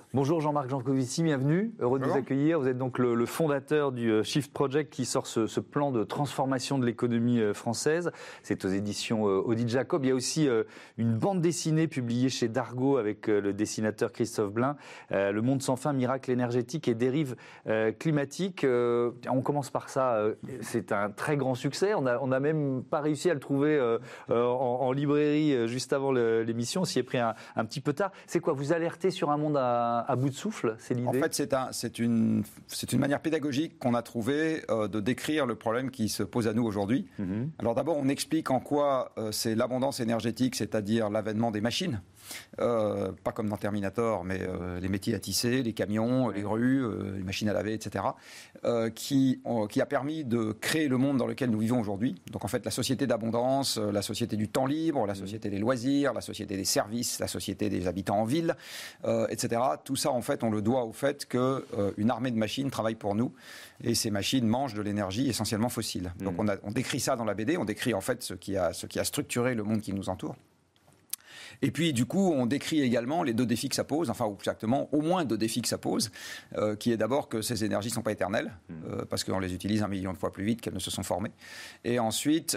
Bonjour Jean-Marc Jancovici, bienvenue. Heureux de vous accueillir. Vous êtes donc le fondateur du Shift Project qui sort ce plan de transformation de l'économie française. C'est aux éditions Odile Jacob. Il y a aussi une bande dessinée publiée chez Dargaud avec le dessinateur Christophe Blain. Le monde sans fin, miracle énergétique et dérive climatique. On commence par ça. C'est un très grand succès. On n'a même pas réussi à le trouver en librairie juste avant l'émission. On s'y est pris un petit peu tard. C'est quoi? Vous alertez sur un monde à bout de souffle, c'est l'idée? En fait, c'est une manière pédagogique qu'on a trouvé de décrire le problème qui se pose à nous aujourd'hui. Alors d'abord, on explique en quoi c'est l'abondance énergétique, c'est-à-dire l'avènement des machines. Pas comme dans Terminator, mais les métiers à tisser, les camions, les grues, les machines à laver, etc., qui a permis de créer le monde dans lequel nous vivons aujourd'hui. Donc en fait, la société d'abondance, la société du temps libre, la société des loisirs, la société des services, la société des habitants en ville, etc. Tout ça, en fait, on le doit au fait qu'une armée de machines travaille pour nous, et ces machines mangent de l'énergie essentiellement fossile. Donc on décrit ça dans la BD, on décrit en fait ce qui a structuré le monde qui nous entoure. Et puis, du coup, on décrit également les deux défis que ça pose, enfin, ou exactement, au moins deux défis que ça pose, qui est d'abord que ces énergies ne sont pas éternelles, parce qu'on les utilise 1 million de fois plus vite qu'elles ne se sont formées. Et ensuite,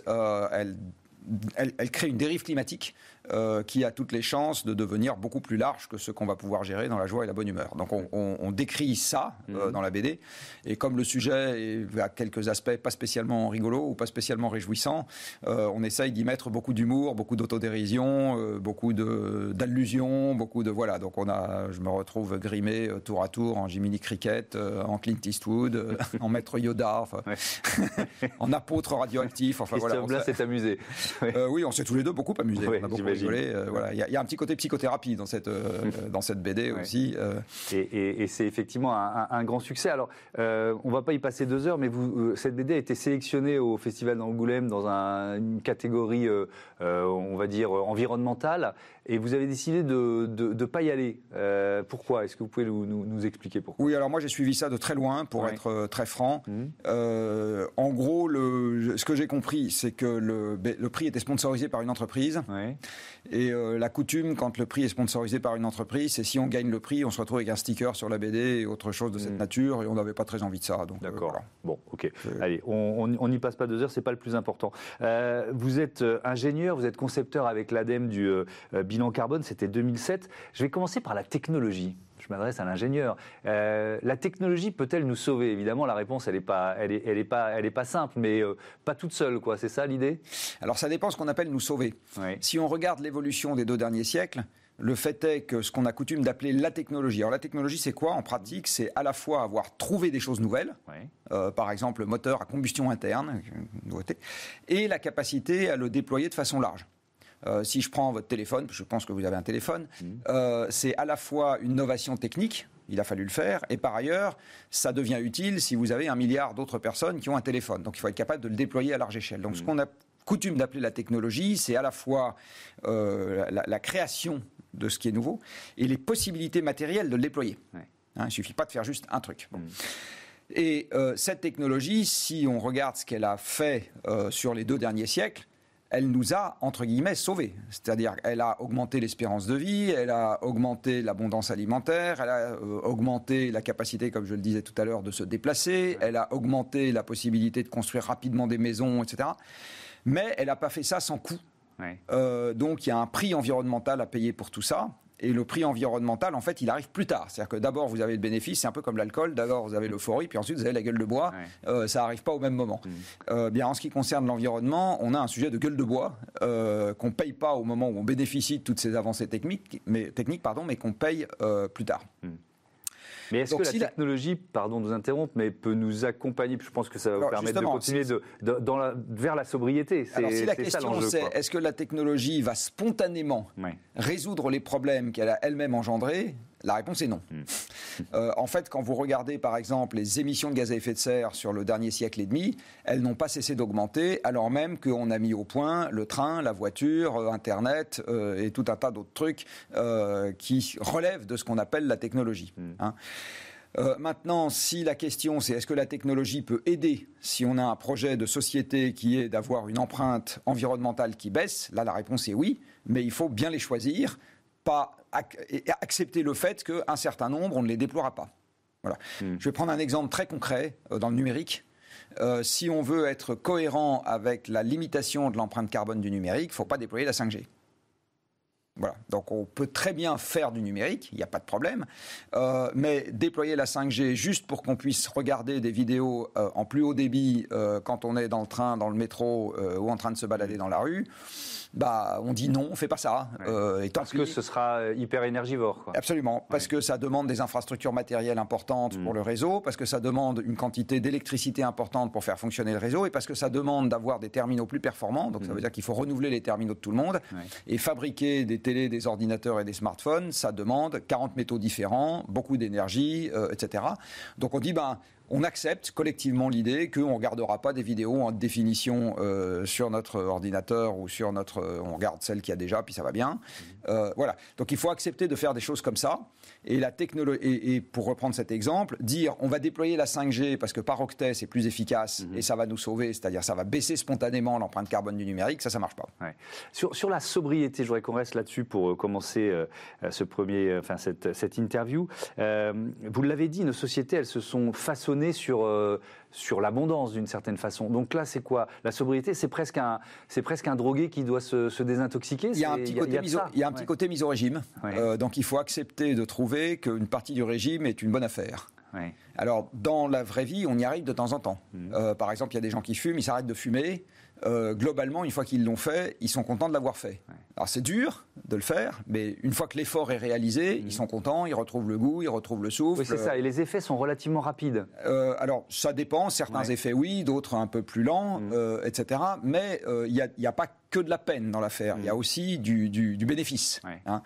elle crée une dérive climatique qui a toutes les chances de devenir beaucoup plus large que ce qu'on va pouvoir gérer dans la joie et la bonne humeur. Donc on décrit ça dans la BD, et comme le sujet a quelques aspects pas spécialement rigolos ou pas spécialement réjouissants, on essaye d'y mettre beaucoup d'humour, beaucoup d'autodérision, beaucoup d'allusions, beaucoup de... Voilà, donc je me retrouve grimé tour à tour en Jiminy Cricket, en Clint Eastwood, en Maître Yoda, enfin, en apôtre radioactif. Enfin, Christophe Blain s'est amusé. Oui, on s'est tous les deux beaucoup amusés. Oui, on a beaucoup rigolé. Voilà. Il y a un petit côté psychothérapie dans cette BD aussi. Et c'est effectivement un grand succès. Alors, on ne va pas y passer 2 heures, mais cette BD a été sélectionnée au Festival d'Angoulême dans une catégorie, on va dire, environnementale. Et vous avez décidé de ne pas y aller. Pourquoi? Est-ce que vous pouvez nous expliquer pourquoi? Oui, alors moi j'ai suivi ça de très loin, pour être très franc. En gros, ce que j'ai compris, c'est que le prix était sponsorisé par une entreprise. Et la coutume, quand le prix est sponsorisé par une entreprise, c'est si on gagne le prix, on se retrouve avec un sticker sur la BD et autre chose de cette nature, et on n'avait pas très envie de ça. Donc, d'accord. Voilà. Bon, ok. Allez, on n'y passe pas 2 heures, c'est pas le plus important. Vous êtes ingénieur, vous êtes concepteur avec l'ADEME du bilan carbone, c'était 2007. Je vais commencer par la technologie. Je m'adresse à l'ingénieur. La technologie peut-elle nous sauver? Évidemment, la réponse, elle est pas simple, mais pas toute seule, quoi. C'est ça l'idée? Alors, ça dépend ce qu'on appelle nous sauver. Si on regarde l'évolution des 2 derniers siècles, le fait est que ce qu'on a coutume d'appeler la technologie. Alors, la technologie, c'est quoi en pratique? C'est à la fois avoir trouvé des choses nouvelles, par exemple, le moteur à combustion interne, une nouveauté, et la capacité à le déployer de façon large. Si je prends votre téléphone, je pense que vous avez un téléphone, c'est à la fois une innovation technique, il a fallu le faire, et par ailleurs, ça devient utile si vous avez 1 milliard d'autres personnes qui ont un téléphone. Donc il faut être capable de le déployer à large échelle. Donc ce qu'on a coutume d'appeler la technologie, c'est à la fois la création de ce qui est nouveau et les possibilités matérielles de le déployer. Il ne suffit pas de faire juste un truc. Bon. Et cette technologie, si on regarde ce qu'elle a fait sur les 2 derniers siècles, elle nous a, entre guillemets, sauvés. C'est-à-dire qu'elle a augmenté l'espérance de vie, elle a augmenté l'abondance alimentaire, elle a augmenté la capacité, comme je le disais tout à l'heure, de se déplacer, elle a augmenté la possibilité de construire rapidement des maisons, etc. Mais elle n'a pas fait ça sans coût. Donc il y a un prix environnemental à payer pour tout ça. Et le prix environnemental, en fait, il arrive plus tard. C'est-à-dire que d'abord, vous avez le bénéfice, c'est un peu comme l'alcool. D'abord, vous avez l'euphorie, puis ensuite, vous avez la gueule de bois. Ça n'arrive pas au même moment. Bien, en ce qui concerne l'environnement, on a un sujet de gueule de bois qu'on ne paye pas au moment où on bénéficie de toutes ces avancées techniques, mais qu'on paye plus tard. Mais est-ce que la technologie, pardon de vous interrompre, mais peut nous accompagner? Je pense que ça va vous permettre de continuer vers la sobriété. Alors si la question c'est, est-ce que la technologie va spontanément résoudre les problèmes qu'elle a elle-même engendrés? La réponse est non. En fait, quand vous regardez par exemple les émissions de gaz à effet de serre sur le dernier siècle et demi, elles n'ont pas cessé d'augmenter, alors même qu'on a mis au point le train, la voiture, Internet et tout un tas d'autres trucs qui relèvent de ce qu'on appelle la technologie. Maintenant, si la question c'est est-ce que la technologie peut aider si on a un projet de société qui est d'avoir une empreinte environnementale qui baisse, là la réponse est oui, mais il faut bien les choisir, pas accepter le fait qu'un certain nombre, on ne les déploiera pas. Voilà. Je vais prendre un exemple très concret dans le numérique. Si on veut être cohérent avec la limitation de l'empreinte carbone du numérique, il ne faut pas déployer la 5G. Voilà. Donc on peut très bien faire du numérique, il n'y a pas de problème, mais déployer la 5G juste pour qu'on puisse regarder des vidéos en plus haut débit quand on est dans le train, dans le métro ou en train de se balader dans la rue, on dit non, on ne fait pas ça. Parce que ce sera hyper énergivore. Quoi. Absolument, parce que ça demande des infrastructures matérielles importantes pour le réseau, parce que ça demande une quantité d'électricité importante pour faire fonctionner le réseau, et parce que ça demande d'avoir des terminaux plus performants, donc ça veut dire qu'il faut renouveler les terminaux de tout le monde, et fabriquer des télés, des ordinateurs et des smartphones, ça demande 40 métaux différents, beaucoup d'énergie, etc. Donc on dit, on accepte collectivement l'idée qu'on ne regardera pas des vidéos en haute définition sur notre ordinateur ou sur on regarde celle qu'il y a déjà, puis ça va bien. Voilà. Donc il faut accepter de faire des choses comme ça. Et la technologie, et pour reprendre cet exemple, dire on va déployer la 5G parce que par octet c'est plus efficace et ça va nous sauver, c'est-à-dire ça va baisser spontanément l'empreinte carbone du numérique, ça marche pas. Ouais. Sur la sobriété, je voudrais qu'on reste là-dessus pour commencer cette interview. Vous l'avez dit, nos sociétés, elles se sont façonnées sur l'abondance d'une certaine façon. Donc là, c'est quoi ? La sobriété, c'est presque un drogué qui doit se désintoxiquer. Il y a un petit côté mise au régime. Ouais. Donc il faut accepter de trouver qu'une partie du régime est une bonne affaire. Ouais. Alors dans la vraie vie, on y arrive de temps en temps. Par exemple, il y a des gens qui fument, ils s'arrêtent de fumer. Globalement, une fois qu'ils l'ont fait, ils sont contents de l'avoir fait. Ouais. Alors c'est dur de le faire, mais une fois que l'effort est réalisé, ils sont contents, ils retrouvent le goût, ils retrouvent le souffle. Oui, c'est ça, et les effets sont relativement rapides. Alors ça dépend, certains effets oui, d'autres un peu plus lents, etc. Mais il n'y a pas que de la peine dans l'affaire, il y a aussi du bénéfice. Ouais. Hein.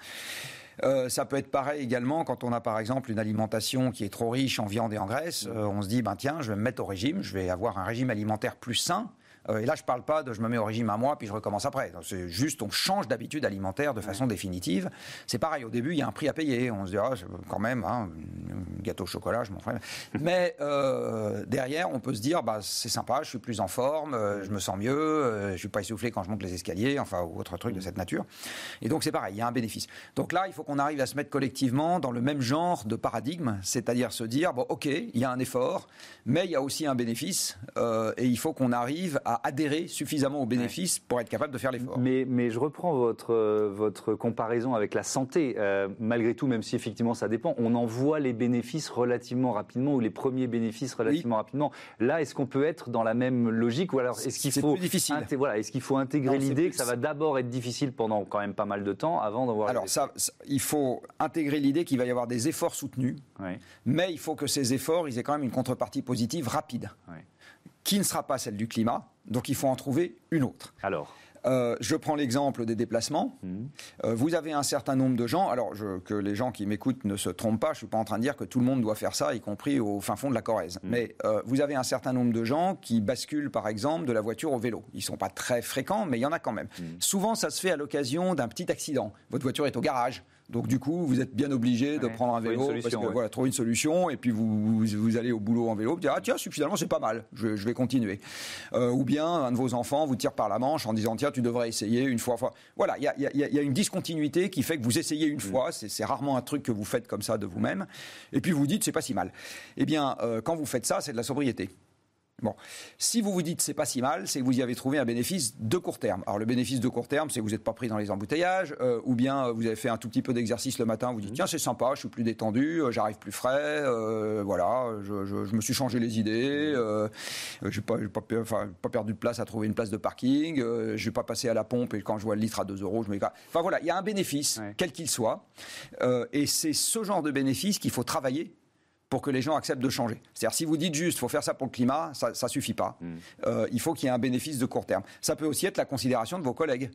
Ça peut être pareil également quand on a par exemple une alimentation qui est trop riche en viande et en graisse. On se dit, tiens, je vais me mettre au régime, je vais avoir un régime alimentaire plus sain. Et là, je ne parle pas de je me mets au régime un mois puis je recommence après. C'est juste on change d'habitude alimentaire de façon définitive. C'est pareil, au début, il y a un prix à payer. On se dit, quand même, un gâteau au chocolat, je m'en ferai. Mais derrière, on peut se dire, c'est sympa, je suis plus en forme, je me sens mieux, je ne suis pas essoufflé quand je monte les escaliers, ou autre truc de cette nature. Et donc, c'est pareil, il y a un bénéfice. Donc là, il faut qu'on arrive à se mettre collectivement dans le même genre de paradigme, c'est-à-dire se dire, OK, il y a un effort, mais il y a aussi un bénéfice, et il faut qu'on arrive à adhérer suffisamment aux bénéfices pour être capable de faire l'effort. Mais je reprends votre comparaison avec la santé. Malgré tout, même si effectivement ça dépend, on en voit les bénéfices relativement rapidement ou les premiers bénéfices relativement rapidement. Là, est-ce qu'on peut être dans la même logique ou alors est-ce qu'il faut plus difficile. Est-ce qu'il faut intégrer l'idée que ça va d'abord être difficile pendant quand même pas mal de temps avant d'en voir. Alors il faut intégrer l'idée qu'il va y avoir des efforts soutenus, mais il faut que ces efforts ils aient quand même une contrepartie positive rapide. Qui ne sera pas celle du climat, donc il faut en trouver une autre. Alors je prends l'exemple des déplacements. Vous avez un certain nombre de gens, alors que les gens qui m'écoutent ne se trompent pas, je ne suis pas en train de dire que tout le monde doit faire ça, y compris au fin fond de la Corrèze. Mais vous avez un certain nombre de gens qui basculent par exemple de la voiture au vélo. Ils ne sont pas très fréquents, mais il y en a quand même. Souvent ça se fait à l'occasion d'un petit accident. Votre voiture est au garage. Donc du coup, vous êtes bien obligé de prendre un vélo parce que trouver une solution et puis vous allez au boulot en vélo, vous dites tiens, finalement c'est pas mal, je vais continuer. Ou bien un de vos enfants vous tire par la manche en disant tiens, tu devrais essayer une fois. Voilà, il y a une discontinuité qui fait que vous essayez une fois, c'est rarement un truc que vous faites comme ça de vous-même et puis vous dites c'est pas si mal. Eh bien, quand vous faites ça, c'est de la sobriété. Bon, si vous vous dites c'est pas si mal, c'est que vous y avez trouvé un bénéfice de court terme. Alors le bénéfice de court terme, c'est que vous n'êtes pas pris dans les embouteillages, ou bien vous avez fait un tout petit peu d'exercice le matin, vous dites tiens c'est sympa, je suis plus détendu, j'arrive plus frais, voilà, je me suis changé les idées, j'ai pas perdu de place à trouver une place de parking, je vais pas passer à la pompe et quand je vois le litre à 2 €, je me dis enfin voilà, il y a un bénéfice, quel qu'il soit, et c'est ce genre de bénéfice qu'il faut travailler pour que les gens acceptent de changer. C'est-à-dire, si vous dites juste, il faut faire ça pour le climat, ça ne suffit pas. Il faut qu'il y ait un bénéfice de court terme. Ça peut aussi être la considération de vos collègues.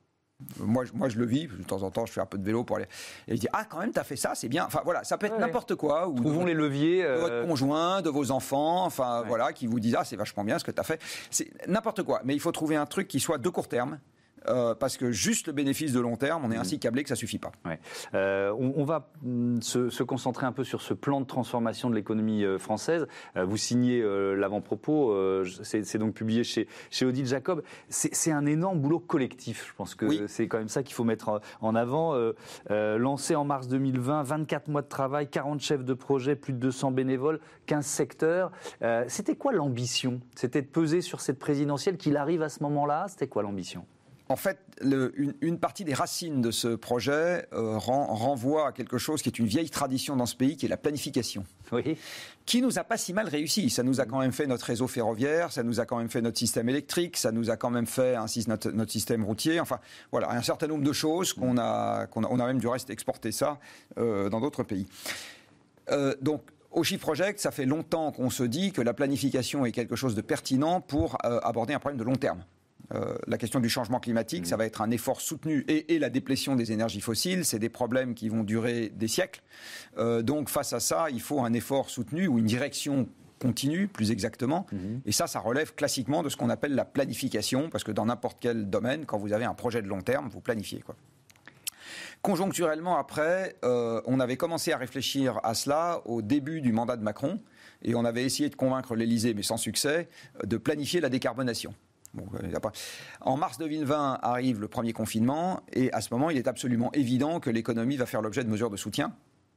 Moi, je le vis, de temps en temps, je fais un peu de vélo pour aller... Et je dis, quand même, tu as fait ça, c'est bien. Enfin, voilà, ça peut être n'importe quoi. Ou trouvons les leviers. De votre conjoint, de vos enfants, voilà, qui vous disent, c'est vachement bien ce que tu as fait. C'est n'importe quoi. Mais il faut trouver un truc qui soit de court terme, parce que juste le bénéfice de long terme, on est ainsi câblé que ça suffit pas. Ouais. On va se concentrer un peu sur ce plan de transformation de l'économie française. Vous signez l'avant-propos, c'est donc publié chez Odile Jacob. C'est un énorme boulot collectif. Je pense que c'est quand même ça qu'il faut mettre en avant. Lancé en mars 2020, 24 mois de travail, 40 chefs de projet, plus de 200 bénévoles, 15 secteurs. C'était quoi l'ambition? C'était de peser sur cette présidentielle, qu'il arrive à ce moment-là? C'était quoi l'ambition? En fait, une partie des racines de ce projet renvoie à quelque chose qui est une vieille tradition dans ce pays, qui est la planification. Oui. Qui nous a pas si mal réussi. Ça nous a quand même fait notre réseau ferroviaire, ça nous a quand même fait notre système électrique, ça nous a quand même fait notre système routier. Enfin, voilà, un certain nombre de choses qu'on a même du reste exporté ça dans d'autres pays. Donc, au Shift Project, ça fait longtemps qu'on se dit que la planification est quelque chose de pertinent pour aborder un problème de long terme. La question du changement climatique, ça va être un effort soutenu et la déplétion des énergies fossiles, c'est des problèmes qui vont durer des siècles. Donc face à ça, il faut un effort soutenu ou une direction continue, plus exactement. Et ça relève classiquement de ce qu'on appelle la planification, parce que dans n'importe quel domaine, quand vous avez un projet de long terme, vous planifiez, quoi. Conjoncturellement, après, on avait commencé à réfléchir à cela au début du mandat de Macron, et on avait essayé de convaincre l'Élysée, mais sans succès, de planifier la décarbonation. Bon, en mars 2020 arrive le premier confinement et à ce moment, il est absolument évident que l'économie va faire l'objet de mesures de soutien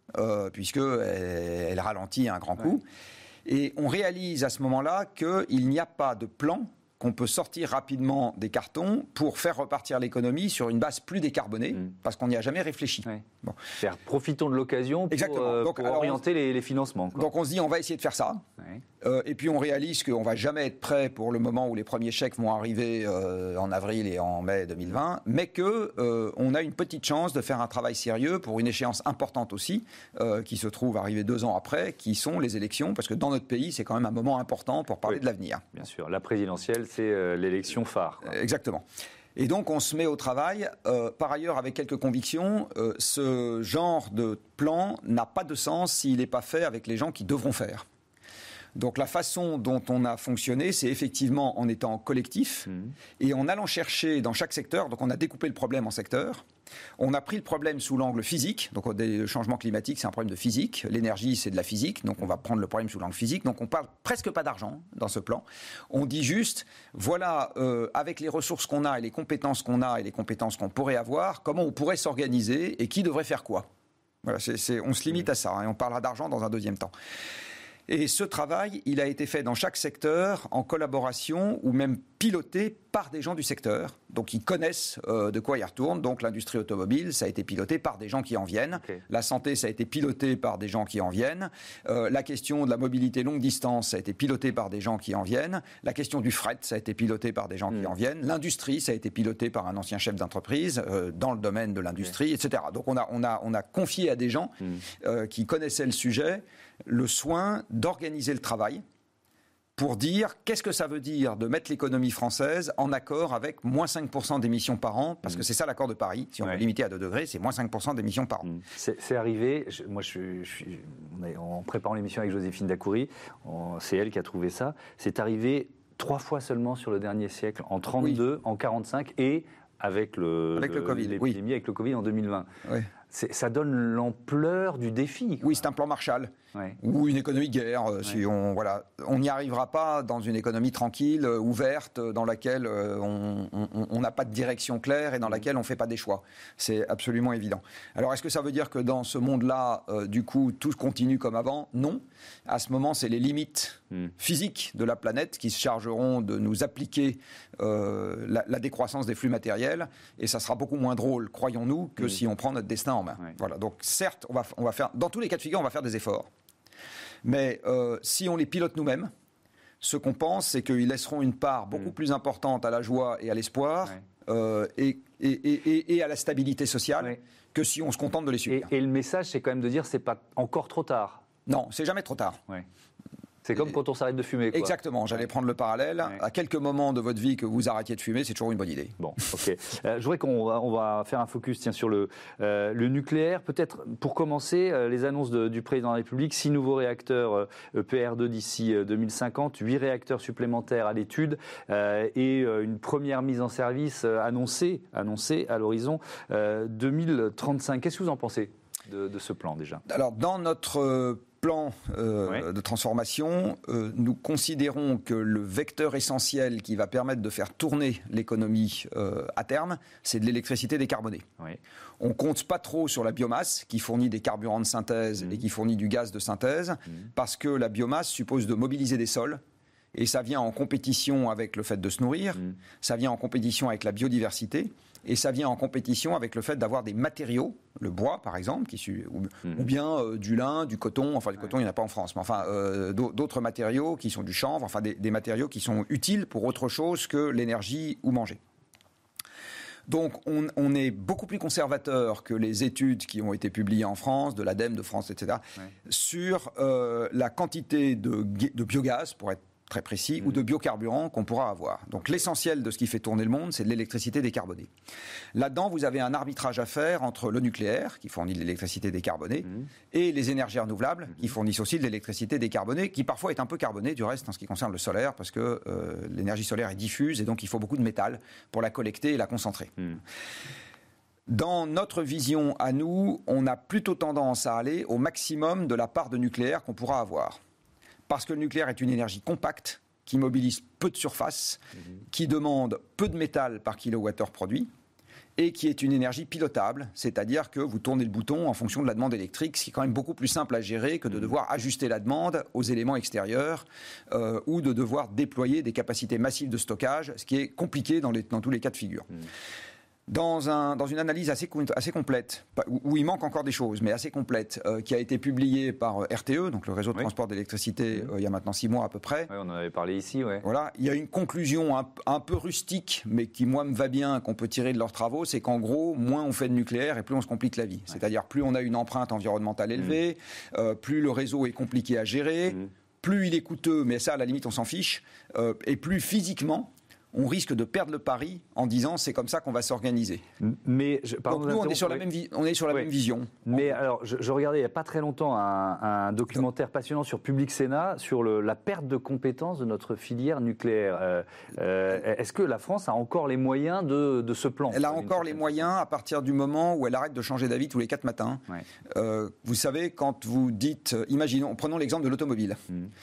puisqu'elle ralentit à un grand coup. Et on réalise à ce moment-là qu'il n'y a pas de plan qu'on peut sortir rapidement des cartons pour faire repartir l'économie sur une base plus décarbonée, parce qu'on n'y a jamais réfléchi. Oui. Bon. Profitons de l'occasion pour orienter les financements. Quoi. Donc on se dit, on va essayer de faire ça. Et puis on réalise qu'on ne va jamais être prêt pour le moment où les premiers chèques vont arriver en avril et en mai 2020, mais qu'on a une petite chance de faire un travail sérieux pour une échéance importante aussi, qui se trouve arriver 2 ans après, qui sont les élections, parce que dans notre pays, c'est quand même un moment important pour parler de l'avenir. Bien sûr, la présidentielle, c'est l'élection phare. Quoi. Exactement. Et donc on se met au travail, par ailleurs avec quelques convictions, ce genre de plan n'a pas de sens s'il n'est pas fait avec les gens qui devront faire. Donc la façon dont on a fonctionné, c'est effectivement en étant collectif et en allant chercher dans chaque secteur, donc on a découpé le problème en secteurs, on a pris le problème sous l'angle physique, donc le changement climatique c'est un problème de physique, l'énergie c'est de la physique, donc on va prendre le problème sous l'angle physique, donc on parle presque pas d'argent dans ce plan, on dit juste, voilà, avec les ressources qu'on a et les compétences qu'on a et les compétences qu'on pourrait avoir, comment on pourrait s'organiser et qui devrait faire quoi. Voilà, on se limite à ça, et on parlera d'argent dans un deuxième temps. Et ce travail, il a été fait dans chaque secteur en collaboration ou même piloté par des gens du secteur. Donc ils connaissent de quoi ils retournent. Donc l'industrie automobile, ça a été piloté par des gens qui en viennent. Okay. La santé, ça a été piloté par des gens qui en viennent. La question de la mobilité longue distance, ça a été piloté par des gens qui en viennent. La question du fret, ça a été piloté par des gens qui en viennent. L'industrie, ça a été piloté par un ancien chef d'entreprise dans le domaine de l'industrie, etc. Donc on a confié à des gens qui connaissaient le sujet le soin d'organiser le travail pour dire qu'est-ce que ça veut dire de mettre l'économie française en accord avec moins 5% d'émissions par an, parce que c'est ça l'accord de Paris, si on veut limiter à 2 degrés, c'est moins 5% d'émissions par an. C'est arrivé, en préparant l'émission avec Joséphine Dacoury, c'est elle qui a trouvé ça, c'est arrivé 3 fois seulement sur le dernier siècle, en 32, en 45 et avec le Covid, l'épidémie, avec le Covid en 2020. Oui. Ça donne l'ampleur du défi. Quoi. Oui, c'est un plan Marshall. Ou une économie de guerre. Si on n'y arrivera pas dans une économie tranquille, ouverte, dans laquelle on n'a pas de direction claire et dans laquelle on ne fait pas des choix. C'est absolument évident. Alors, est-ce que ça veut dire que dans ce monde-là, du coup, tout continue comme avant ? Non. À ce moment, c'est les limites physiques de la planète qui se chargeront de nous appliquer la décroissance des flux matériels. Et ça sera beaucoup moins drôle, croyons-nous, que si on prend notre destin en main. Voilà. Donc, certes, on va faire, dans tous les cas de figure, on va faire des efforts. Mais si on les pilote nous-mêmes, ce qu'on pense, c'est qu'ils laisseront une part beaucoup plus importante à la joie et à l'espoir et à la stabilité sociale que si on se contente de les subir. Et le message, c'est quand même de dire c'est pas encore trop tard. Non, c'est jamais trop tard. C'est comme quand on s'arrête de fumer, quoi. Exactement, j'allais prendre le parallèle. Ouais. À quelques moments de votre vie que vous arrêtiez de fumer, c'est toujours une bonne idée. Bon, ok. Je voudrais qu'on va faire un focus sur le nucléaire. Peut-être pour commencer, les annonces du président de la République, 6 nouveaux réacteurs EPR2 d'ici 2050, 8 réacteurs supplémentaires à l'étude et une première mise en service annoncée à l'horizon 2035. Qu'est-ce que vous en pensez de ce plan déjà ? Alors, dans notre plan de transformation, nous considérons que le vecteur essentiel qui va permettre de faire tourner l'économie à terme, c'est de l'électricité décarbonée. Oui. On ne compte pas trop sur la biomasse qui fournit des carburants de synthèse et qui fournit du gaz de synthèse, parce que la biomasse suppose de mobiliser des sols. Et ça vient en compétition avec le fait de se nourrir, ça vient en compétition avec la biodiversité, et ça vient en compétition avec le fait d'avoir des matériaux, le bois par exemple, ou bien du lin, du coton, enfin du coton il n'y en a pas en France, mais enfin d'autres matériaux qui sont du chanvre, enfin des matériaux qui sont utiles pour autre chose que l'énergie ou manger. Donc on est beaucoup plus conservateur que les études qui ont été publiées en France, de l'ADEME de France, etc., sur la quantité de biogaz, pour être très précis, ou de biocarburants qu'on pourra avoir. Donc l'essentiel de ce qui fait tourner le monde, c'est de l'électricité décarbonée. Là-dedans, vous avez un arbitrage à faire entre le nucléaire, qui fournit de l'électricité décarbonée, et les énergies renouvelables, qui fournissent aussi de l'électricité décarbonée, qui parfois est un peu carbonée, du reste, en ce qui concerne le solaire, parce que l'énergie solaire est diffuse, et donc il faut beaucoup de métal pour la collecter et la concentrer. Dans notre vision à nous, on a plutôt tendance à aller au maximum de la part de nucléaire qu'on pourra avoir. Parce que le nucléaire est une énergie compacte, qui mobilise peu de surface, qui demande peu de métal par kilowattheure produit, et qui est une énergie pilotable, c'est-à-dire que vous tournez le bouton en fonction de la demande électrique, ce qui est quand même beaucoup plus simple à gérer que de devoir ajuster la demande aux éléments extérieurs ou de devoir déployer des capacités massives de stockage, ce qui est compliqué dans tous les cas de figure. Dans une analyse assez complète, où il manque encore des choses, mais assez complète, qui a été publiée par RTE, donc le réseau de transport d'électricité, il y a maintenant 6 mois à peu près. Oui, on en avait parlé ici, ouais. Voilà, il y a une conclusion un peu rustique, mais qui, moi, me va bien, qu'on peut tirer de leurs travaux, c'est qu'en gros, moins on fait de nucléaire et plus on se complique la vie. C'est-à-dire, plus on a une empreinte environnementale élevée, plus le réseau est compliqué à gérer, plus il est coûteux, mais ça, à la limite, on s'en fiche, et plus physiquement, on risque de perdre le pari en disant c'est comme ça qu'on va s'organiser. Mais donc nous, on est sur la même vision. Mais alors, je regardais il n'y a pas très longtemps un documentaire passionnant sur Public Sénat sur la perte de compétences de notre filière nucléaire. Est-ce que la France a encore les moyens de ce plan ? Elle a encore les moyens à partir du moment où elle arrête de changer d'avis tous les 4 matins. Vous savez, quand vous dites, prenons l'exemple de l'automobile.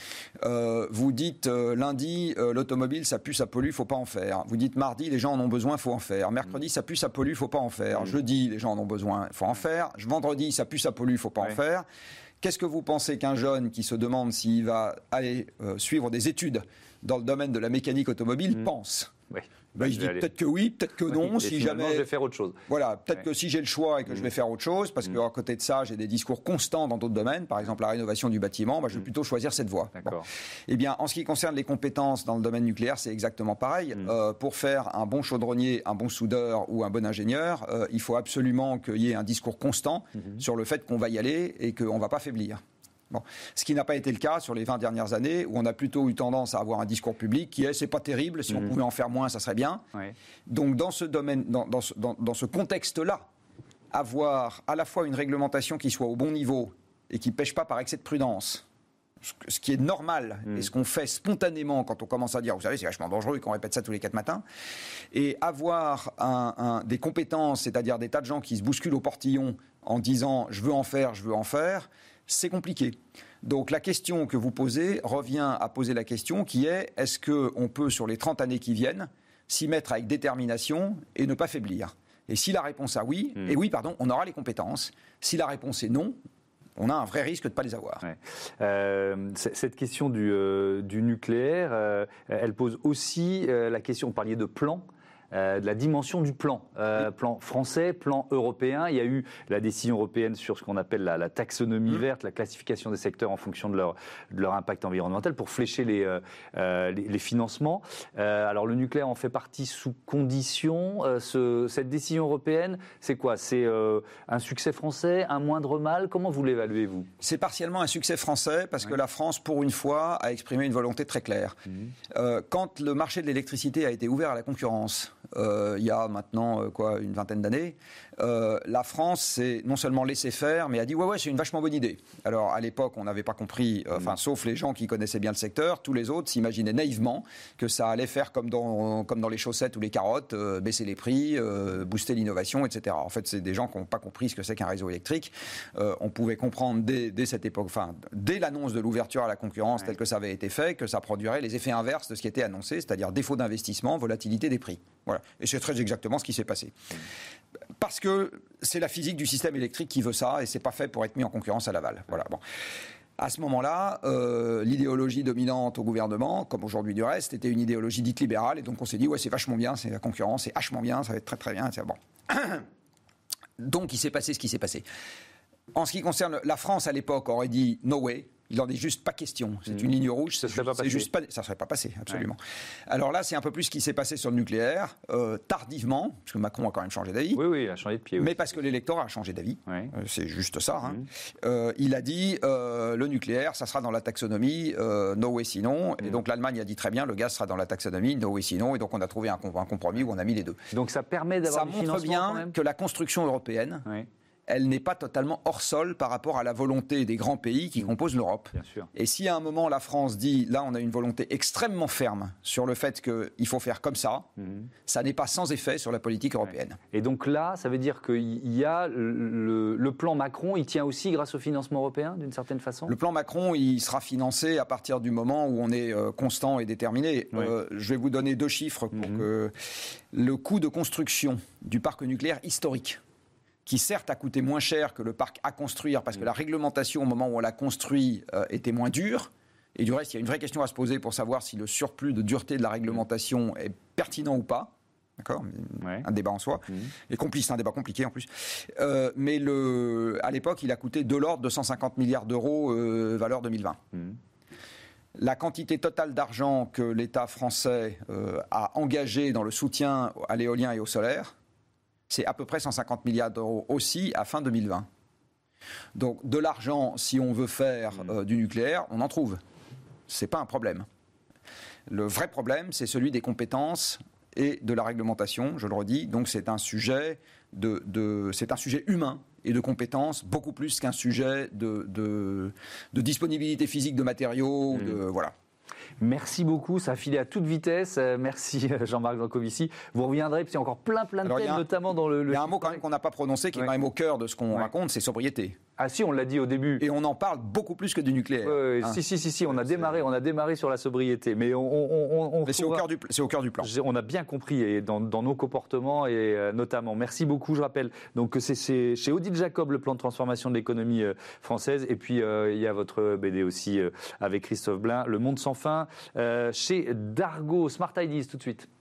Vous dites lundi, l'automobile, ça pue, ça pollue, il ne faut pas en faire. Vous dites mardi, les gens en ont besoin, il faut en faire. Mercredi, ça pue, ça pollue, il ne faut pas en faire. Jeudi, les gens en ont besoin, il faut en faire. Vendredi, ça pue, ça pollue, il ne faut pas en faire. Qu'est-ce que vous pensez qu'un jeune qui se demande s'il va aller suivre des études dans le domaine de la mécanique automobile pense ? Il se dit peut-être que oui, peut-être que non. Si jamais, je vais faire autre chose. Voilà, peut-être que si j'ai le choix et que je vais faire autre chose, parce qu'à côté de ça, j'ai des discours constants dans d'autres domaines, par exemple la rénovation du bâtiment, je vais plutôt choisir cette voie. Bon. Eh bien, en ce qui concerne les compétences dans le domaine nucléaire, c'est exactement pareil. Pour faire un bon chaudronnier, un bon soudeur ou un bon ingénieur, il faut absolument qu'il y ait un discours constant sur le fait qu'on va y aller et qu'on ne va pas faiblir. Bon. Ce qui n'a pas été le cas sur les 20 dernières années, où on a plutôt eu tendance à avoir un discours public qui est « c'est pas terrible, si on pouvait en faire moins, ça serait bien ». Donc dans ce domaine, dans ce contexte-là, avoir à la fois une réglementation qui soit au bon niveau et qui ne pêche pas par excès de prudence, ce qui est normal et ce qu'on fait spontanément quand on commence à dire « vous savez, c'est vachement dangereux » et qu'on répète ça tous les 4 matins, et avoir des compétences, c'est-à-dire des tas de gens qui se bousculent au portillon en disant « je veux en faire », c'est compliqué. Donc la question que vous posez revient à poser la question qui est est-ce qu'on peut, sur les 30 années qui viennent, s'y mettre avec détermination et ne pas faiblir ? Et si la réponse est oui, on aura les compétences. Si la réponse est non, on a un vrai risque de ne pas les avoir. Cette question du nucléaire, elle pose aussi la question, vous parliez de plan. de la dimension du plan. Plan français, plan européen. Il y a eu la décision européenne sur ce qu'on appelle la taxonomie verte, la classification des secteurs en fonction de leur impact environnemental pour flécher les financements. Alors le nucléaire en fait partie sous condition. Cette décision européenne, c'est quoi? C'est un succès français, un moindre mal? Comment vous l'évaluez, vous? C'est partiellement un succès français parce que la France, pour une fois, a exprimé une volonté très claire. Quand le marché de l'électricité a été ouvert à la concurrence, il y a maintenant une vingtaine d'années, la France s'est non seulement laissé faire, mais a dit ouais, c'est une vachement bonne idée. Alors à l'époque, on n'avait pas compris, sauf les gens qui connaissaient bien le secteur, tous les autres s'imaginaient naïvement que ça allait faire comme dans les chaussettes ou les carottes, baisser les prix, booster l'innovation, etc. En fait, c'est des gens qui n'ont pas compris ce que c'est qu'un réseau électrique. On pouvait comprendre dès cette époque, dès l'annonce de l'ouverture à la concurrence telle que ça avait été fait, que ça produirait les effets inverses de ce qui était annoncé, c'est-à-dire défaut d'investissement, volatilité des prix. Voilà. Et c'est très exactement ce qui s'est passé. Parce que c'est la physique du système électrique qui veut ça, et c'est pas fait pour être mis en concurrence à l'aval. Voilà. Bon. À ce moment-là, l'idéologie dominante au gouvernement, comme aujourd'hui du reste, était une idéologie dite libérale, et donc on s'est dit c'est vachement bien, c'est la concurrence, c'est vachement bien, ça va être très très bien. Bon. Donc il s'est passé ce qui s'est passé. En ce qui concerne la France à l'époque, aurait dit no way. Il n'en est juste pas question. C'est une ligne rouge. Ça ne serait pas passé, absolument. Ouais. Alors là, c'est un peu plus ce qui s'est passé sur le nucléaire, tardivement, parce que Macron a quand même changé d'avis. Oui, il a changé de pied. Mais parce que l'électorat a changé d'avis. Ouais. C'est juste ça. Il a dit le nucléaire, ça sera dans la taxonomie, no way sinon. Et donc l'Allemagne a dit très bien, le gaz sera dans la taxonomie, no way sinon. Et donc on a trouvé un compromis où on a mis les deux. Donc ça permet d'avoir du financement. Ça montre bien quand même que la construction européenne. Oui. Elle n'est pas totalement hors sol par rapport à la volonté des grands pays qui composent l'Europe. Et si à un moment la France dit, là on a une volonté extrêmement ferme sur le fait qu'il faut faire comme ça, ça n'est pas sans effet sur la politique européenne. Et donc là, ça veut dire qu'il y a le plan Macron, il tient aussi grâce au financement européen d'une certaine façon? Le plan Macron, il sera financé à partir du moment où on est constant et déterminé. Je vais vous donner 2 chiffres pour que le coût de construction du parc nucléaire historique, qui certes a coûté moins cher que le parc à construire, parce que la réglementation au moment où on l'a construit était moins dure. Et du reste, il y a une vraie question à se poser pour savoir si le surplus de dureté de la réglementation est pertinent ou pas. D'accord, un débat en soi. Et c'est un débat compliqué en plus. Mais à l'époque, il a coûté de l'ordre de 150 milliards d'euros valeur 2020. La quantité totale d'argent que l'État français a engagé dans le soutien à l'éolien et au solaire, c'est à peu près 150 milliards d'euros aussi à fin 2020. Donc de l'argent, si on veut faire du nucléaire, on en trouve. Ce n'est pas un problème. Le vrai problème, c'est celui des compétences et de la réglementation, je le redis. Donc c'est un sujet c'est un sujet humain et de compétences, beaucoup plus qu'un sujet de disponibilité physique de matériaux. Voilà. Merci beaucoup, ça a filé à toute vitesse. Merci Jean-Marc Jancovici. Vous reviendrez, puis il y a encore plein de thèmes, notamment dans le... Il y a un mot quand même qu'on n'a pas prononcé, qui est quand même au cœur de ce qu'on raconte, c'est sobriété. Ah si, on l'a dit au début. Et on en parle beaucoup plus que du nucléaire. Si, on a démarré sur la sobriété. Mais c'est au cœur du plan. On a bien compris et dans nos comportements et notamment. Merci beaucoup, je rappelle. Donc c'est chez Odile Jacob, le plan de transformation de l'économie française. Et puis il y a votre BD aussi avec Christophe Blain, Le Monde sans fin, chez Dargaud. Smart Ideas tout de suite.